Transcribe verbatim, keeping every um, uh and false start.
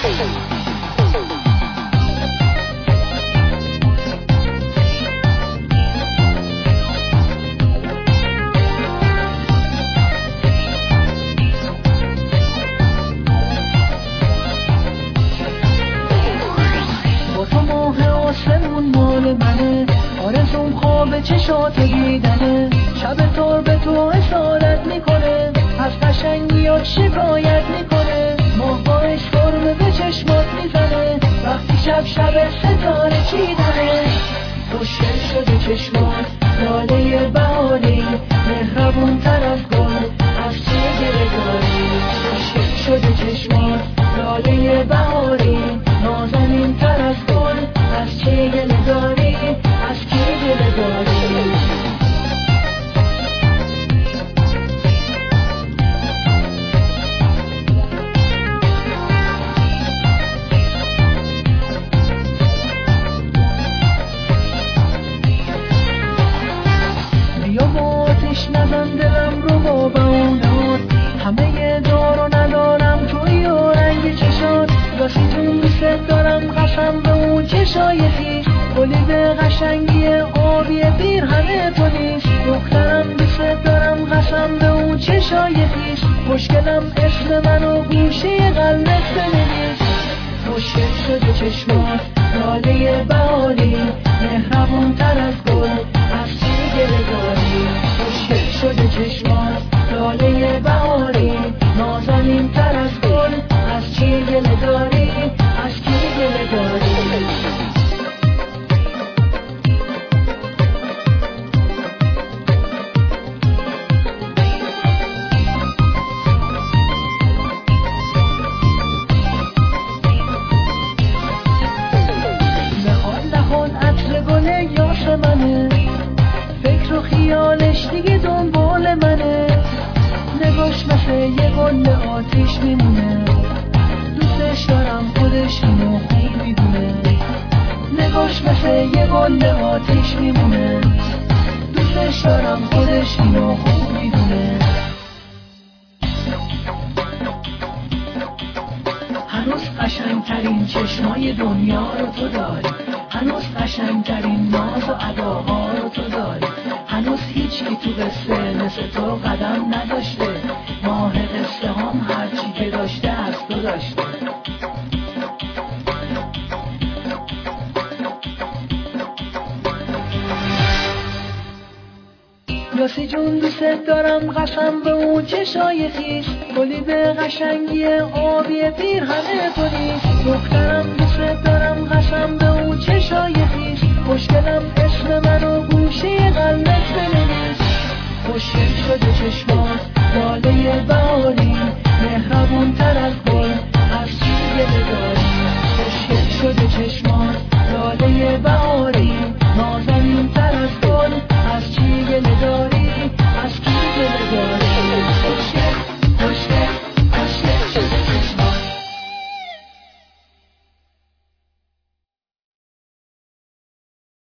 به چشات دیدنه شب تار به تو اسارت میکنه از قشنگیات شکایت میکنه ماه باش فرم به چشمات میزنه وقتی شب شب ستاره چیدنه خوشگل شده چشمات لاله بهاری مهربون تر از گل از چه گله داری خوشگل شده چشمات لاله بهاری نازنین تر از گل از چه گله داری از کی گله داری بیا با آتش نزن دلم رو با بهونات همه دار و ندارم توی و رنگ چشات راسی جون دوست دارم قسم به اون چشای خیش گلی به قشنگی آبی پیرهن تو نیست دخترم دوست دارم قسم به اون چشای خیش مشکلم اسم منو گوشه قلبت بنویس خوشگل شده چشمات لاله بهاری مهربون تر از گل از چه گله داری خوشگل شده چشمات لاله بهاری نازنین تر از گل از چه گله داری از کی گله داری منه فکر و خیالش دیگه دنبال منه نگاش مثل یه گل آتیش میمونه دوستش دارم خودش اینو خوب میدونه نگاش مثل یه گل آتیش میمونه دوستش دارم خودش اینو خوب میدونه هنوز قشنگترین چشمای دنیا رو تو داری هنوز قشنگترین ناز و اداها رو تو داری هنوز هیچی تو قصه مثل تو قدم نداشته ماه قصه هم هرچی که داشته از تو داشته یاسی جون دوست دارم قسم به اون چشای خیش گلی به قشنگی آبی پیرهن تو نیست دخترم دوست دارم قسم به اون چشای خیش مشکلم اسم منو گوشه قلبت بنویس خوشگل شده چشمات لاله بهاری مهربون تر از گل از چی گله داری خوشگل شده چشمات